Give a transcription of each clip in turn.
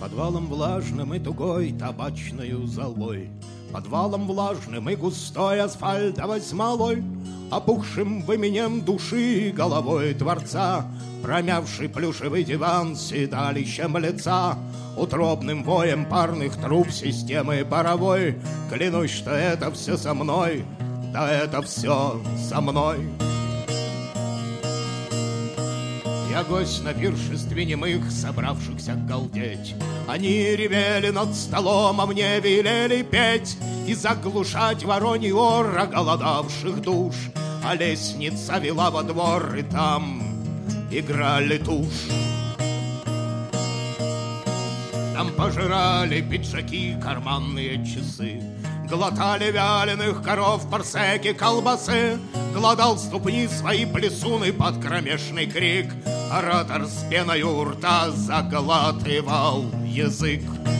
Подвалом влажным и тугой табачною золой, подвалом влажным и густой асфальтовой смолой, опухшим выменем души головой Творца, промявший плюшевый диван седалищем лица, утробным воем парных труб системы паровой. Клянусь, что это все со мной, да это все со мной. Я гость на пиршестве немых, собравшихся галдеть. Они ревели над столом, а мне велели петь и заглушать вороний ор оголодавших душ. А лестница вела во двор, и там играли тушь. Там пожирали пиджаки, карманные часы, глотали вяленых коров, парсеки, колбасы. Гладал ступни свои плесуны под кромешный крик. Оратор с пеной у рта заглатывал язык.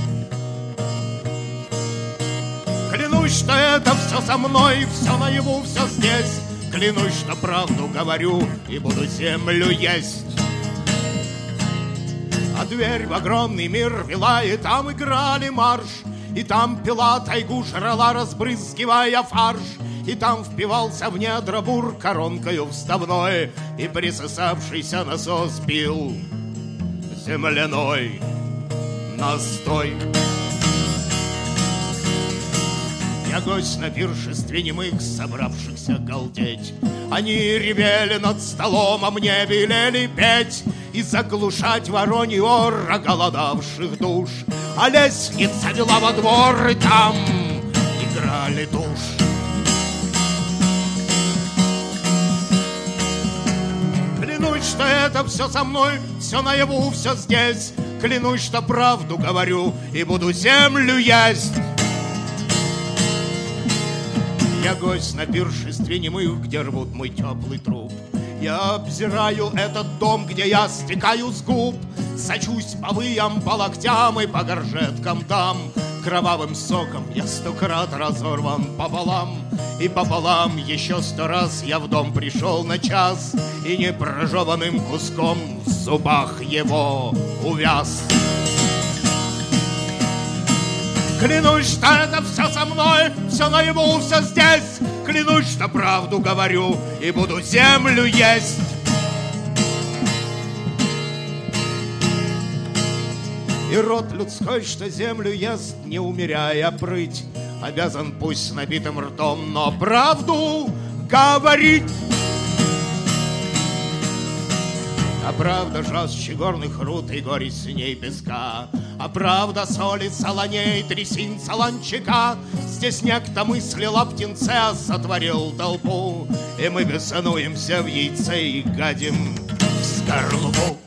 Клянусь, что это все со мной, все наяву, все здесь. Клянусь, что правду говорю и буду землю есть. А дверь в огромный мир вела, и там играли марш, и там пила тайгу, жрала, разбрызгивая фарш, и там впивался в недра бур коронкою вставной, и присосавшийся насос пил земляной настой. Я гость на пиршестве немых, собравшихся галдеть. Они ревели над столом, а мне велели петь и заглушать вороний ор оголодавших душ. А лестница вела во двор, и там играли тушь. Клянусь, что это все со мной, все наяву, все здесь. Клянусь, что правду говорю и буду землю есть. Я гость на пиршестве немых, где рвут мой теплый труп. Я обзираю этот дом, где я стекаю с губ, сочусь по выям, по локтям и по горжеткам там. Кровавым соком я 100 крат разорван пополам, и пополам еще 100 раз я в дом пришел на час, и непрожеванным куском в зубах его увяз. Клянусь, что это все со мной, все наяву, все здесь. Клянусь, что правду говорю и буду землю есть. И род людской, что землю ест, не умеряя прыть, обязан пусть с набитым ртом, но правду говорить. А правда жестче горных руд и горестней песка, а правда соли солоней, трясин солончака. Здесь некто мыслил о птенце, сотворил толпу, и мы бесануемся в яйце и гадим в скорлупу.